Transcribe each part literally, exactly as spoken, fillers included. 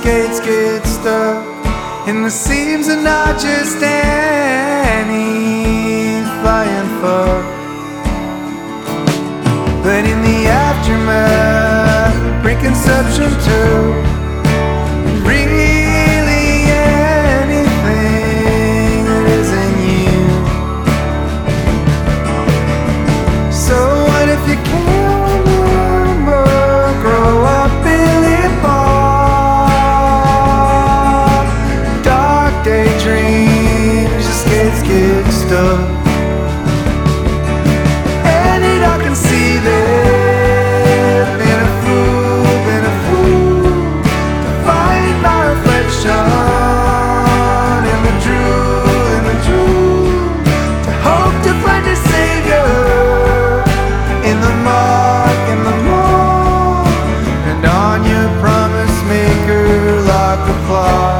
skates get stuck, and the seams are not just any flying fuck, but in the aftermath, preconception too. Really anything that isn't you. So what if you can't remember? Grow up, Billy Bob. Dark daydreams, your skates get stuck. And it all can see that been a fool, been a fool to find my reflection in the drool, in the drool, to hope to find a savior in the muck, in the muck, and on your promise maker like a clock.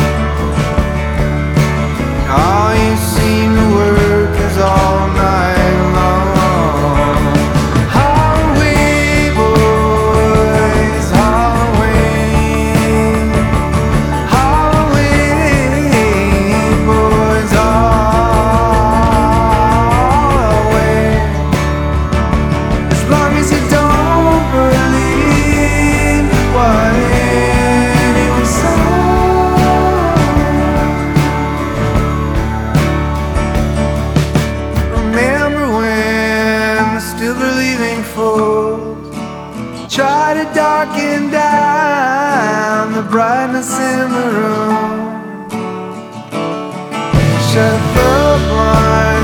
All you seem to work is all night long. Halloween boys, Halloween, Halloween boys, Halloween. As long as you don't believe what anyone said. Remember when the still believing folks try to darken down the brightness in the room? Shut the blind.